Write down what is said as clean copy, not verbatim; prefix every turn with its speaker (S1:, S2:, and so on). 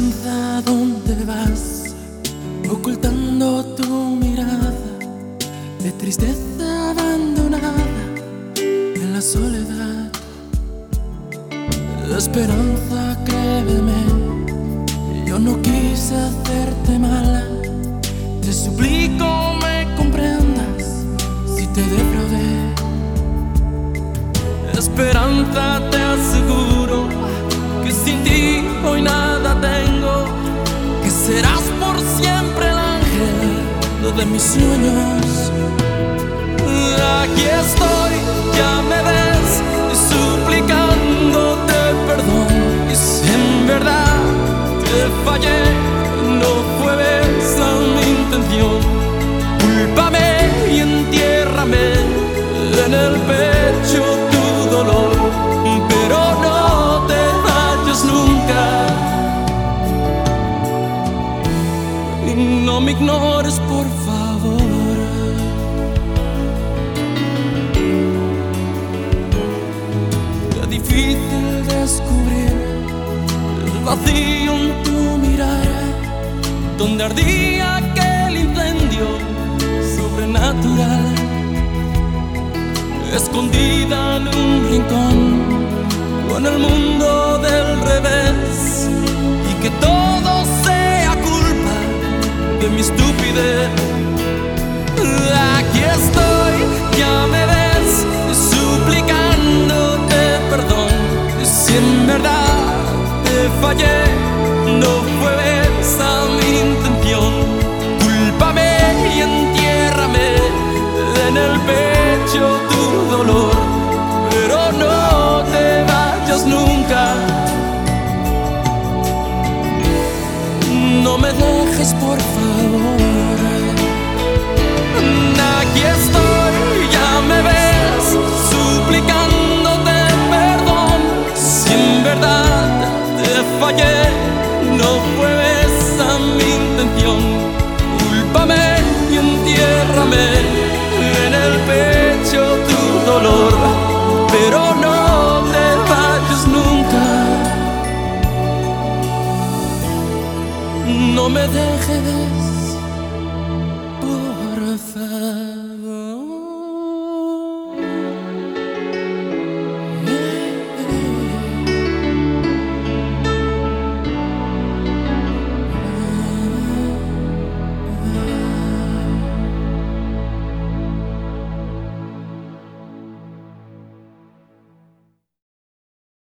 S1: Esperanza, ¿dónde vas? Ocultando tu mirada de tristeza abandonada en la soledad. Esperanza, créeme, yo no quise hacerte mala. Te suplico me comprendas si te defraudé. Esperanza, te aseguro que sin ti hoy nada tengo, que serás por siempre el ángel de mis sueños. Aquí estoy, ya me ves, suplicándote perdón. Y si en verdad te fallé, no fue esa mi intención. Cúlpame y entiérrame en el pecho tu dolor, pero no te vayas nunca. Y no me ignores, por favor. Qué difícil descubrir el vacío en tu mirada, donde ardía aquel incendio sobrenatural, escondida en un rincón con el mundo del revés, y que todo sea culpa de mi estupidez. Aquí estoy, ya me ves, suplicándote perdón. Si en verdad te fallé, no fue esa mi intención. Cúlpame y entiérrame en el pecho tu dolor, pero no te vayas nunca. No me dejes, por favor. Aquí estoy, ya me ves, suplicándote perdón. Si en verdad te fallé, no fue esa mi intención. Cúlpame y entiérrame en el pecho tu dolor, pero no te vayas nunca. No me dejes, por favor.